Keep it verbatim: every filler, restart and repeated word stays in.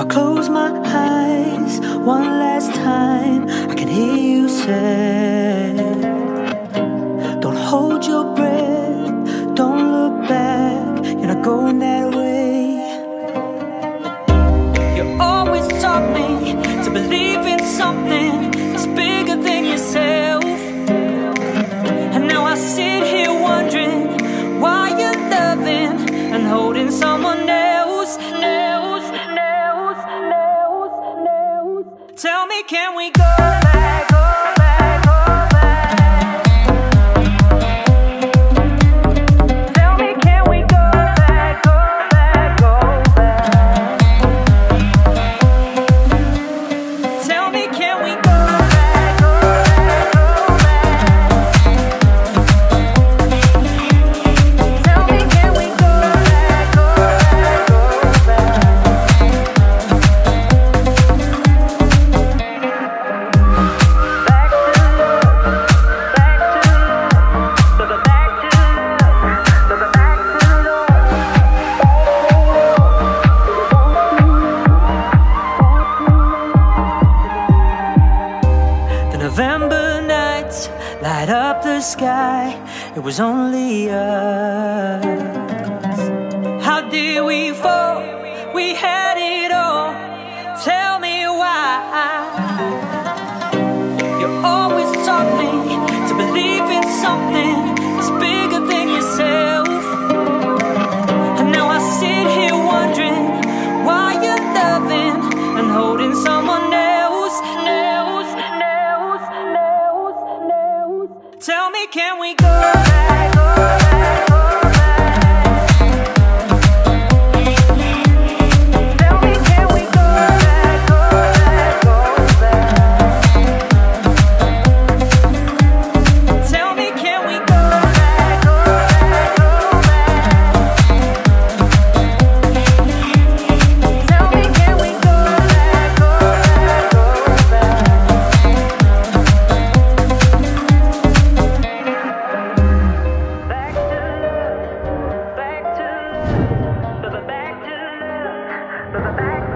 close my eyes one last time, I can hear you say, don't hold your breath, don't look back, you're not going that way. You always taught me to believe in something that's bigger than yourself. And now I sit here wondering why you're loving and holding someone else, else, else, else, else. Tell me, can we go back, go back, go back? Tell me, can we go back, go back, go back? Tell me, can we go back, go back, go back? Tell me, can we go back, go back, go November nights light up the sky. It was only us. How did we fall? We had it all. Tell me why. You always taught me to believe in something that's bigger than yourself. And now I sit here wondering why you're loving and holding someone else. Tell me, can we go back, go back, go back? Tell me, can we go back, go back, go back? Tell me, can we go back, go back, go back? Tell me, can we go back, go back, go back? Back to